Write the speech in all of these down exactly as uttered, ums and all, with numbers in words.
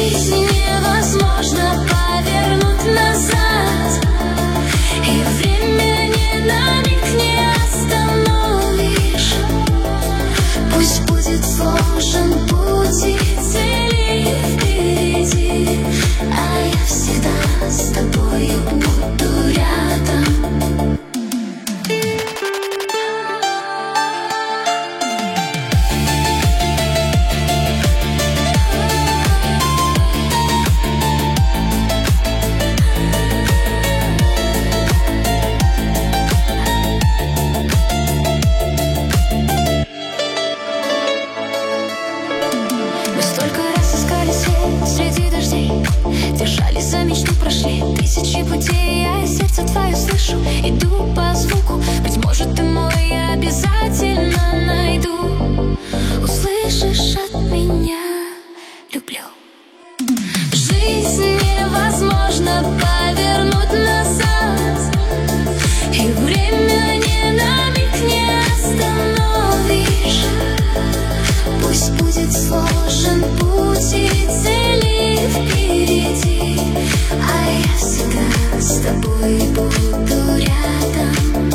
Жизнь невозможно повернуть назад, и время ни на миг не остановишь. Пусть будет сложен путь и цели впереди, а я всегда с тобою буду рядом. Среди дождей держались за мечту, прошли тысячи путей. Я сердце твое слышу, иду по звуку. Быть может, ты мой, я обязательно найду. Услышишь от меня: люблю. Жизнь невозможно повернуть назад, и время ни на миг не остановишь. Пусть будет сложен путь и цели впереди, а я всегда с тобой буду рядом.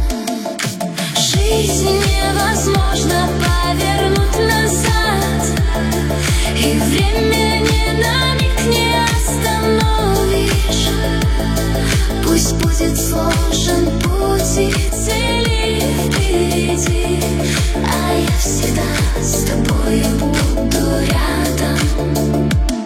Жизнь невозможно повернуть назад, и время ни на миг не остановишь. Пусть будет сложен путь и цели впереди, а я всегда с тобой буду рядом.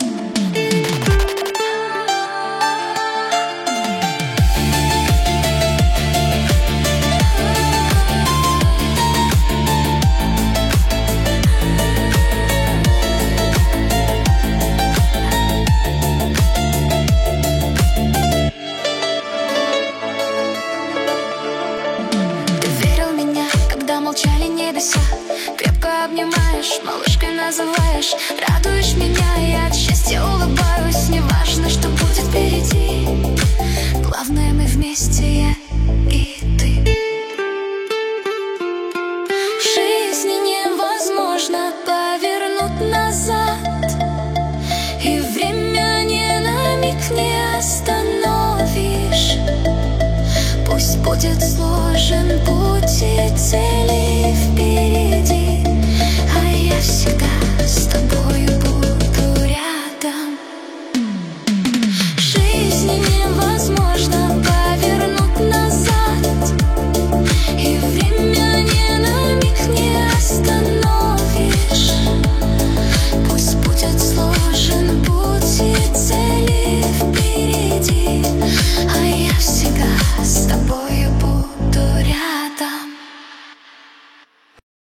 Молчали небеса, крепко обнимаешь, малышкой называешь, радуешь меня, я от счастья улыбаюсь. Неважно, что будет впереди, главное, мы вместе, я и ты. Жизнь невозможно повернуть назад, и время ни на миг не остановишь. Пусть будет сложен путь и цели